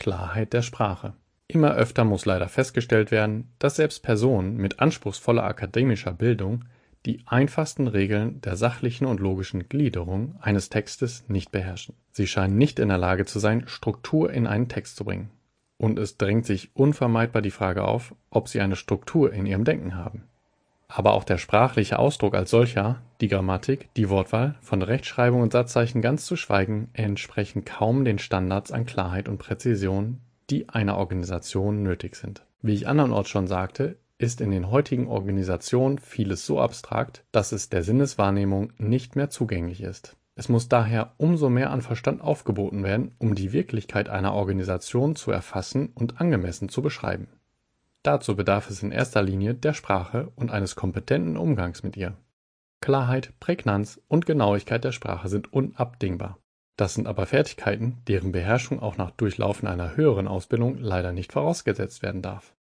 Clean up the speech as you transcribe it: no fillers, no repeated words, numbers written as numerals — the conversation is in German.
Klarheit der Sprache. Immer öfter muss leider festgestellt werden, dass selbst Personen mit anspruchsvoller akademischer Bildung die einfachsten Regeln der sachlichen und logischen Gliederung eines Textes nicht beherrschen. Sie scheinen nicht in der Lage zu sein, Struktur in einen Text zu bringen. Und es drängt sich unvermeidbar die Frage auf, ob sie eine Struktur in ihrem Denken haben. Aber auch der sprachliche Ausdruck als solcher, die Grammatik, die Wortwahl, von Rechtschreibung und Satzzeichen ganz zu schweigen, entsprechen kaum den Standards an Klarheit und Präzision, die einer Organisation nötig sind. Wie ich andernorts schon sagte, ist in den heutigen Organisationen vieles so abstrakt, dass es der Sinneswahrnehmung nicht mehr zugänglich ist. Es muss daher umso mehr an Verstand aufgeboten werden, um die Wirklichkeit einer Organisation zu erfassen und angemessen zu beschreiben. Dazu bedarf es in erster Linie der Sprache und eines kompetenten Umgangs mit ihr. Klarheit, Prägnanz und Genauigkeit der Sprache sind unabdingbar. Das sind aber Fertigkeiten, deren Beherrschung auch nach Durchlaufen einer höheren Ausbildung leider nicht vorausgesetzt werden darf.